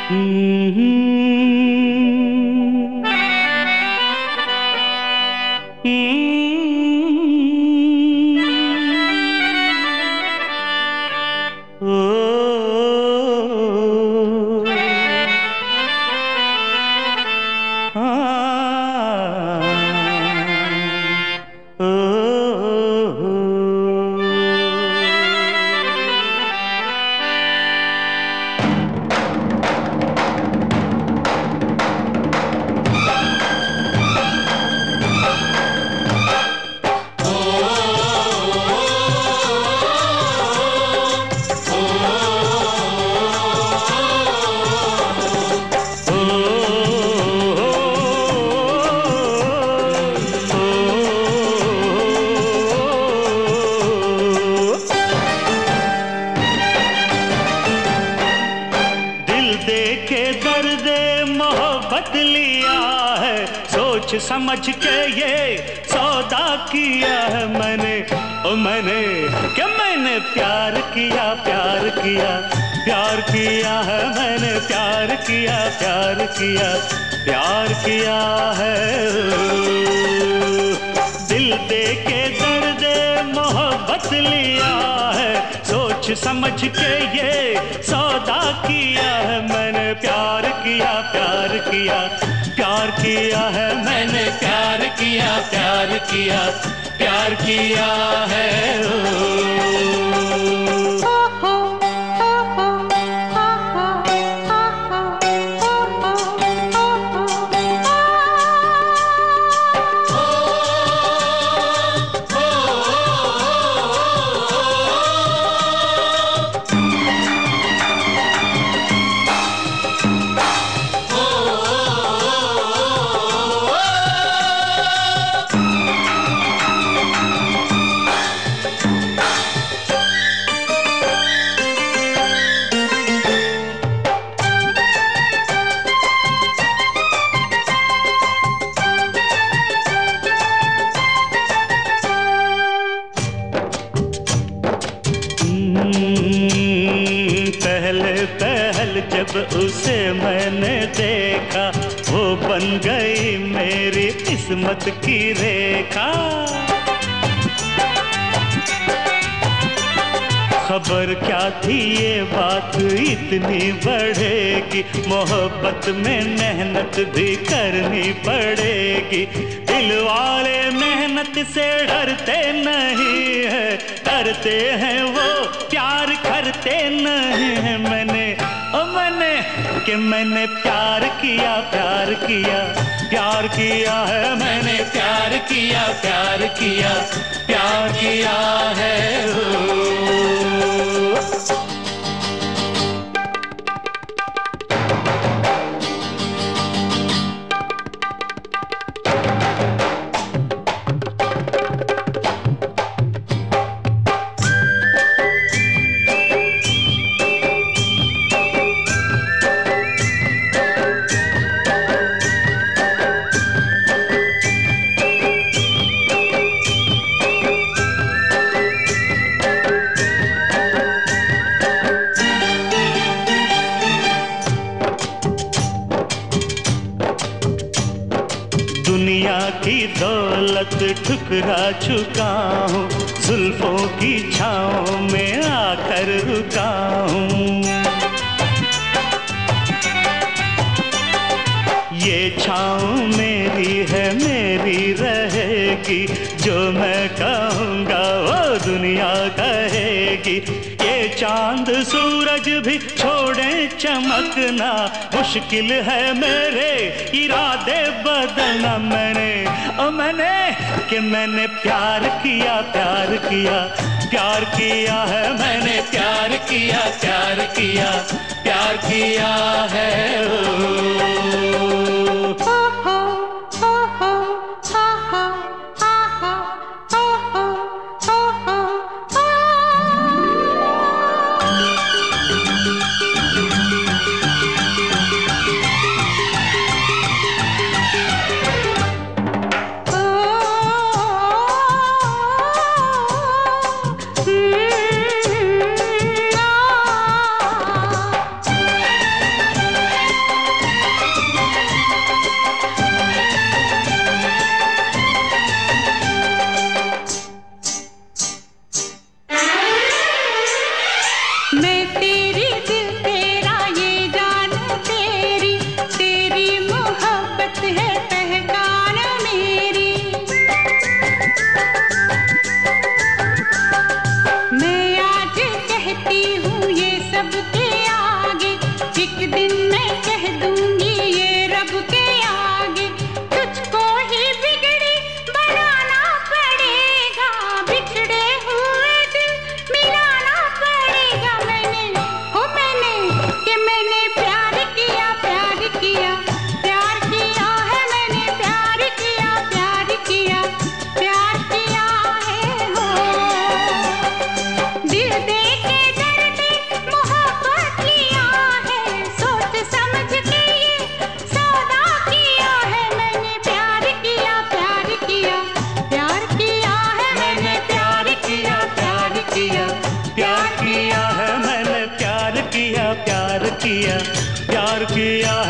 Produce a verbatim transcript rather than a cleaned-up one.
सोच समझ के ये सौदा किया है मैंने, ओ मैंने कि मैंने प्यार किया प्यार किया प्यार किया है मैंने, प्यार किया प्यार किया प्यार किया है। दिल दे के दर्द मोहब्बत लिया है, सोच समझ के ये सौदा किया है मैंने, प्यार किया प्यार किया प्यार किया है मैंने, प्यार किया प्यार किया प्यार किया है। पहले पहल जब उसे मैंने देखा, वो बन गई मेरी किस्मत की रेखा। खबर क्या थी ये बात इतनी बढ़ेगी, मोहब्बत में मेहनत भी करनी पड़ेगी। दिल वाले मेहनत से डरते नहीं है, डरते हैं वो प्यार करते नहीं है। मैंने ओ मैंने कि मैंने प्यार किया प्यार किया प्यार किया है मैंने, प्यार किया प्यार किया प्यार किया है। दुनिया की दौलत ठुकरा चुका हूँ, जुल्फों की छाँव में आकर रुका हूँ। ये छाँव मेरी है मेरी रहेगी, जो मैं कहूँगा वो दुनिया कहेगी। ये चांद सूरज भी छोड़े चमकना, मुश्किल है मेरे इरादे बदलना। मैंने ओ मैंने कि मैंने प्यार किया प्यार किया प्यार किया है मैंने, प्यार किया प्यार किया प्यार किया है। दिन मैं कह दूंगी ये रब के आगे, तुझको ही बिगड़ी बनाना पड़ेगा, बिछड़े हुए दिल मिलाना पड़ेगा। मैंने हो मैंने कि मैंने प्यार किया प्यार किया प्यार किया है, मैंने प्यार किया प्यार किया प्यार किया है हो। दिल दे के दर्द मोहब्बत लिया है, सोच समझ के ये सौदा किया है। मैंने प्यार किया प्यार किया प्यार किया है, मैंने प्यार किया प्यार किया प्यार किया है, मैंने प्यार किया प्यार किया प्यार किया